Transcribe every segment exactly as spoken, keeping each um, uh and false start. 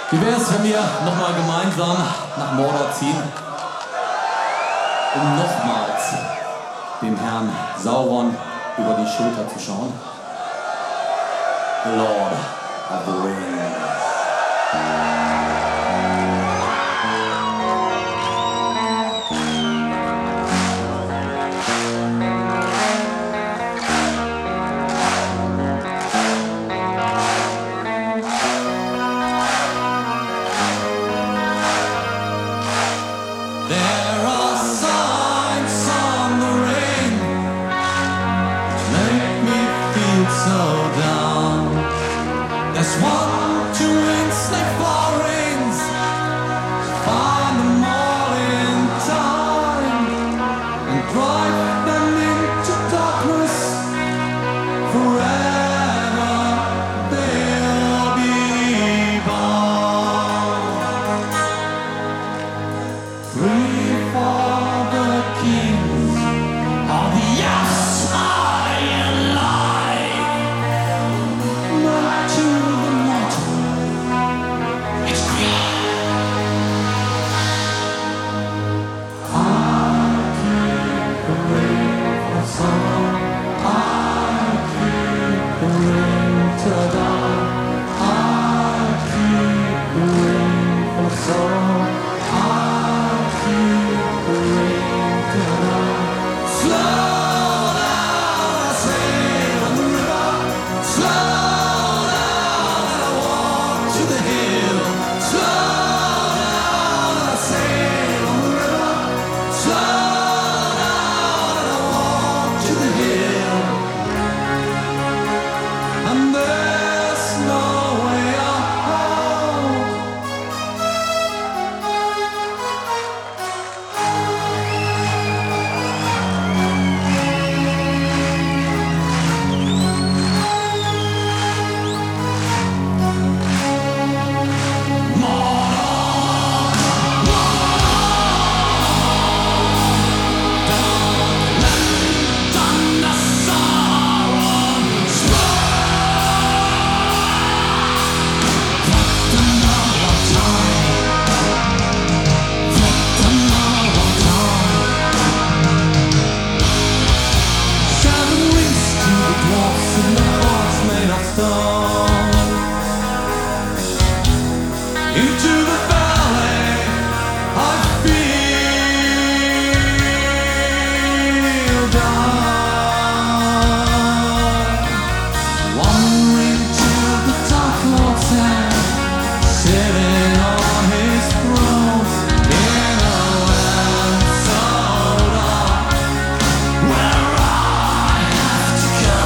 Wie wäre es, wenn wir nochmal gemeinsam nach Mordor ziehen, um nochmals dem Herrn Sauron über die Schulter zu schauen? The Lord of the Rings. So down. There's one, two rings, like four rings. Find them all in time and drive them into darkness. Forever they'll be bound. Three for the kings of the outside life. Into the valley, I feel down. Wandering to the Dark Lord's hand, sitting on his throne in a land so dark, where I have to go.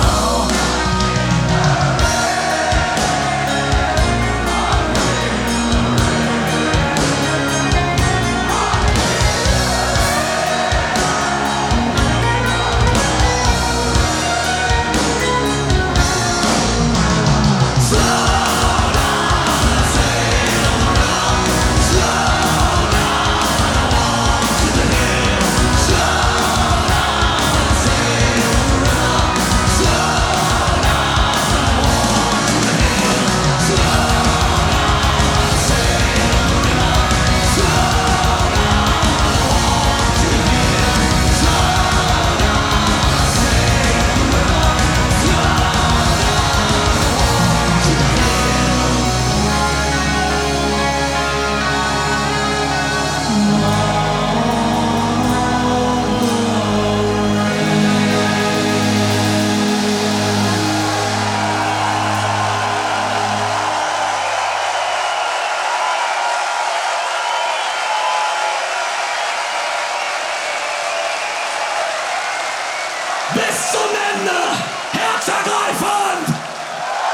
Bis zum Ende, herzergreifend!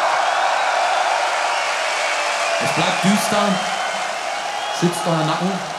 Es bleibt düster, schützt euren Nacken.